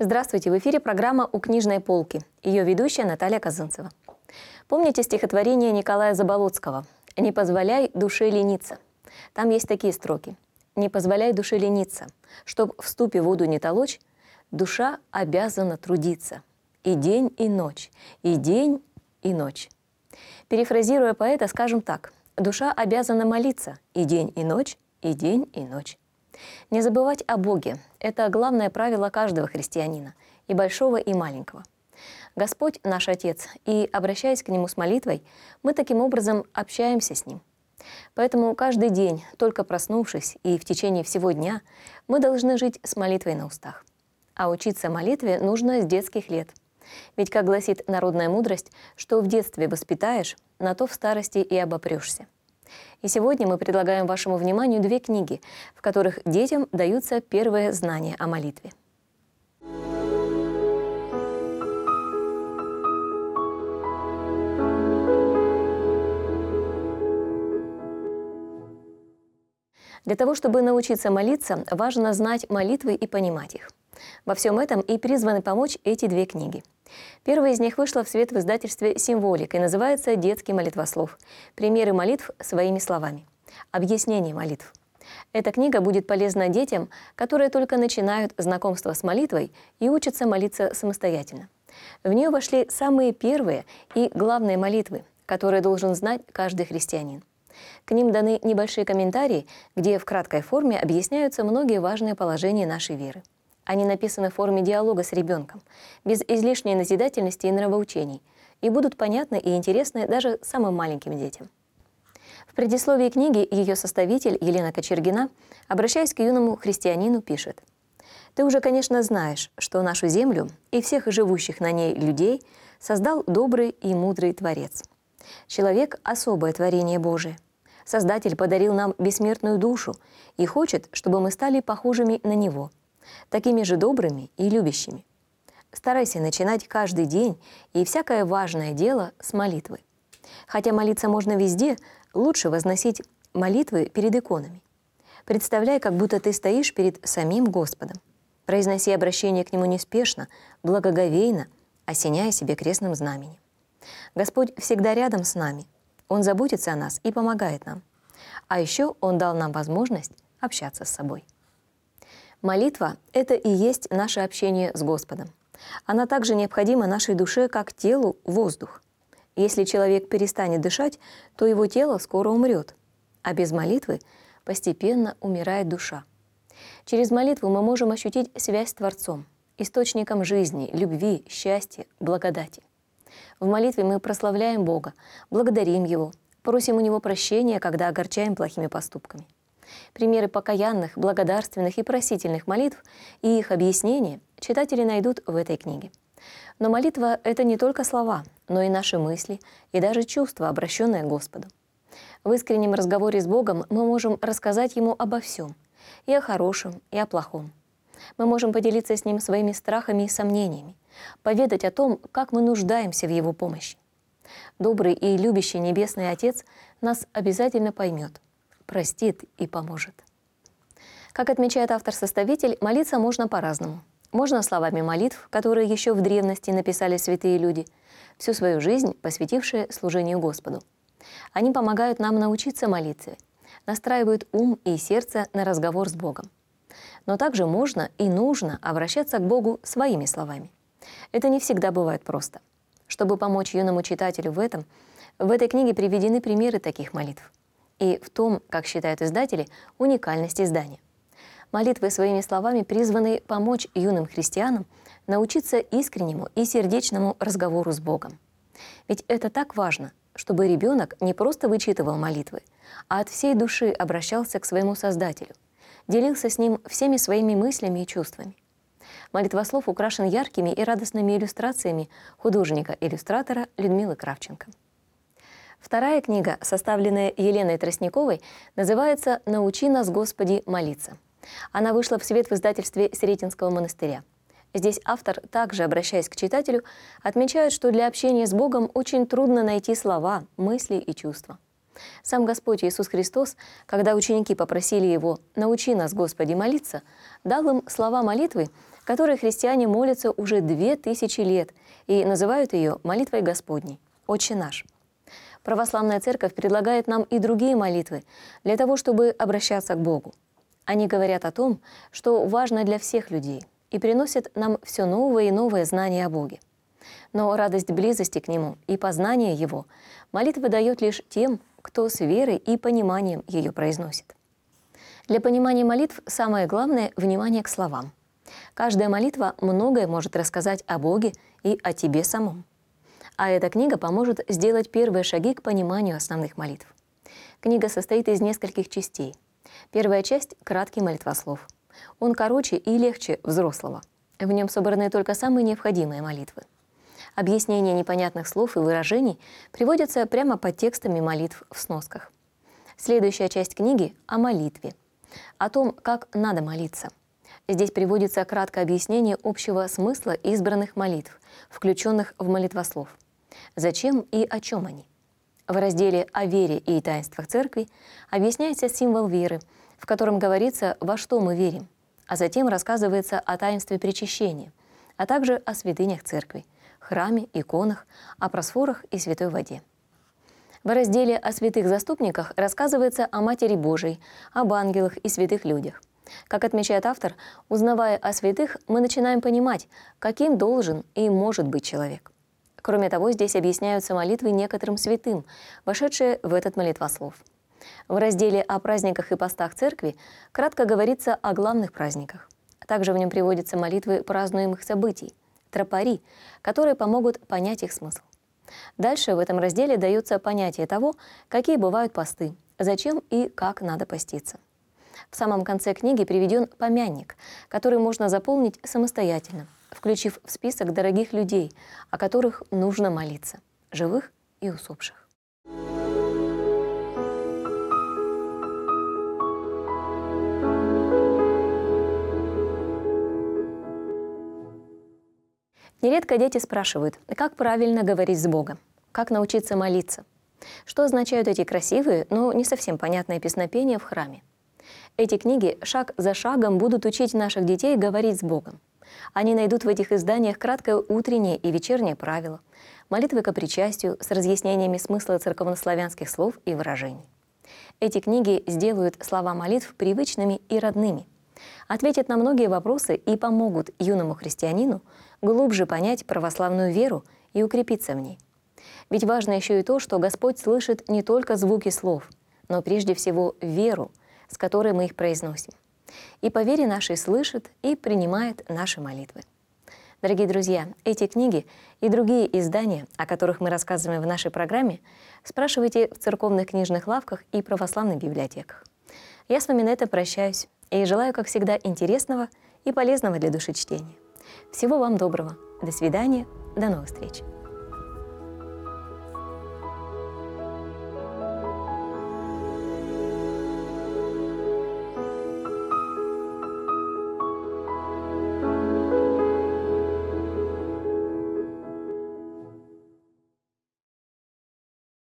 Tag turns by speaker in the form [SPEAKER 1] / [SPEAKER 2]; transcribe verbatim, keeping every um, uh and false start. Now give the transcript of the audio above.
[SPEAKER 1] Здравствуйте! В эфире программа «У книжной полки». Ее ведущая Наталья Казанцева. Помните стихотворение Николая Заболоцкого «Не позволяй душе лениться»? Там есть такие строки. «Не позволяй душе лениться, чтоб в ступе воду не толочь, душа обязана трудиться. И день, и ночь, и день, и ночь». Перефразируя поэта, скажем так. Душа обязана молиться и день, и ночь, и день, и ночь. Не забывать о Боге – это главное правило каждого христианина, и большого, и маленького. Господь – наш Отец, и, обращаясь к Нему с молитвой, мы таким образом общаемся с Ним. Поэтому каждый день, только проснувшись и в течение всего дня, мы должны жить с молитвой на устах. А учиться молитве нужно с детских лет. Ведь, как гласит народная мудрость, что в детстве воспитаешь, на то в старости и обопрешься. И сегодня мы предлагаем вашему вниманию две книги, в которых детям даются первые знания о молитве. Для того, чтобы научиться молиться, важно знать молитвы и понимать их. Во всем этом и призваны помочь эти две книги. Первая из них вышла в свет в издательстве «Символик» и называется «Детский молитвослов. Примеры молитв своими словами. Объяснение молитв». Эта книга будет полезна детям, которые только начинают знакомство с молитвой и учатся молиться самостоятельно. В нее вошли самые первые и главные молитвы, которые должен знать каждый христианин. К ним даны небольшие комментарии, где в краткой форме объясняются многие важные положения нашей веры. Они написаны в форме диалога с ребенком, без излишней назидательности и нравоучений, и будут понятны и интересны даже самым маленьким детям. В предисловии книги ее составитель Елена Кочергина, обращаясь к юному христианину, пишет: «Ты уже, конечно, знаешь, что нашу землю и всех живущих на ней людей создал добрый и мудрый Творец. Человек – особое творение Божие. Создатель подарил нам бессмертную душу и хочет, чтобы мы стали похожими на Него, такими же добрыми и любящими. Старайся начинать каждый день и всякое важное дело с молитвы. Хотя молиться можно везде, лучше возносить молитвы перед иконами. Представляй, как будто ты стоишь перед самим Господом. Произноси обращение к Нему неспешно, благоговейно, осеняя себе крестным знаменем. Господь всегда рядом с нами. Он заботится о нас и помогает нам. А еще Он дал нам возможность общаться с собой». Молитва – это и есть наше общение с Господом. Она также необходима нашей душе, как телу воздух. Если человек перестанет дышать, то его тело скоро умрет, а без молитвы постепенно умирает душа. Через молитву мы можем ощутить связь с Творцом, источником жизни, любви, счастья, благодати. В молитве мы прославляем Бога, благодарим Его, просим у Него прощения, когда огорчаем плохими поступками. Примеры покаянных, благодарственных и просительных молитв и их объяснения читатели найдут в этой книге. Но молитва – это не только слова, но и наши мысли, и даже чувства, обращенные к Господу. В искреннем разговоре с Богом мы можем рассказать Ему обо всем, и о хорошем, и о плохом. Мы можем поделиться с Ним своими страхами и сомнениями, поведать о том, как мы нуждаемся в Его помощи. Добрый и любящий Небесный Отец нас обязательно поймет, простит и поможет. Как отмечает автор-составитель, молиться можно по-разному. Можно словами молитв, которые еще в древности написали святые люди, всю свою жизнь посвятившие служению Господу. Они помогают нам научиться молитве, настраивают ум и сердце на разговор с Богом. Но также можно и нужно обращаться к Богу своими словами. Это не всегда бывает просто. Чтобы помочь юному читателю в этом, в этой книге приведены примеры таких молитв. И в том, как считают издатели, уникальность издания. Молитвы своими словами призваны помочь юным христианам научиться искреннему и сердечному разговору с Богом. Ведь это так важно, чтобы ребенок не просто вычитывал молитвы, а от всей души обращался к своему Создателю, делился с Ним всеми своими мыслями и чувствами. Молитвослов украшен яркими и радостными иллюстрациями художника-иллюстратора Людмилы Кравченко. Вторая книга, составленная Еленой Тростниковой, называется «Научи нас, Господи, молиться». Она вышла в свет в издательстве Сретенского монастыря. Здесь автор, также обращаясь к читателю, отмечает, что для общения с Богом очень трудно найти слова, мысли и чувства. Сам Господь Иисус Христос, когда ученики попросили Его «научи нас, Господи, молиться», дал им слова молитвы, которой христиане молятся уже две тысячи лет и называют ее молитвой Господней «Отче наш». Православная Церковь предлагает нам и другие молитвы для того, чтобы обращаться к Богу. Они говорят о том, что важно для всех людей, и приносят нам все новые и новые знания о Боге. Но радость близости к Нему и познания Его молитва дает лишь тем, кто с верой и пониманием ее произносит. Для понимания молитв самое главное – внимание к словам. Каждая молитва многое может рассказать о Боге и о тебе самом. А эта книга поможет сделать первые шаги к пониманию основных молитв. Книга состоит из нескольких частей. Первая часть – краткий молитвослов. Он короче и легче взрослого. В нем собраны только самые необходимые молитвы. Объяснения непонятных слов и выражений приводятся прямо под текстами молитв в сносках. Следующая часть книги – о молитве, о том, как надо молиться. Здесь приводится краткое объяснение общего смысла избранных молитв, включенных в молитвослов. Зачем и о чем они? В разделе «О вере и таинствах Церкви» объясняется символ веры, в котором говорится, во что мы верим, а затем рассказывается о таинстве причащения, а также о святынях Церкви, храме, иконах, о просфорах и святой воде. В разделе «О святых заступниках» рассказывается о Матери Божией, об ангелах и святых людях. Как отмечает автор, узнавая о святых, мы начинаем понимать, каким должен и может быть человек. Кроме того, здесь объясняются молитвы некоторым святым, вошедшие в этот молитвослов. В разделе «О праздниках и постах Церкви» кратко говорится о главных праздниках. Также в нем приводятся молитвы празднуемых событий, тропари, которые помогут понять их смысл. Дальше в этом разделе дается понятие того, какие бывают посты, зачем и как надо поститься. В самом конце книги приведен помянник, который можно заполнить самостоятельно, включив в список дорогих людей, о которых нужно молиться, живых и усопших. Нередко дети спрашивают, как правильно говорить с Богом, как научиться молиться, что означают эти красивые, но не совсем понятные песнопения в храме. Эти книги шаг за шагом будут учить наших детей говорить с Богом. Они найдут в этих изданиях краткое утреннее и вечернее правило, молитвы ко причастию с разъяснениями смысла церковнославянских слов и выражений. Эти книги сделают слова молитв привычными и родными, ответят на многие вопросы и помогут юному христианину глубже понять православную веру и укрепиться в ней. Ведь важно еще и то, что Господь слышит не только звуки слов, но прежде всего веру, с которой мы их произносим. И по вере нашей слышит и принимает наши молитвы. Дорогие друзья, эти книги и другие издания, о которых мы рассказываем в нашей программе, спрашивайте в церковных книжных лавках и православных библиотеках. Я с вами на этом прощаюсь и желаю, как всегда, интересного и полезного для души чтения. Всего вам доброго. До свидания. До новых встреч.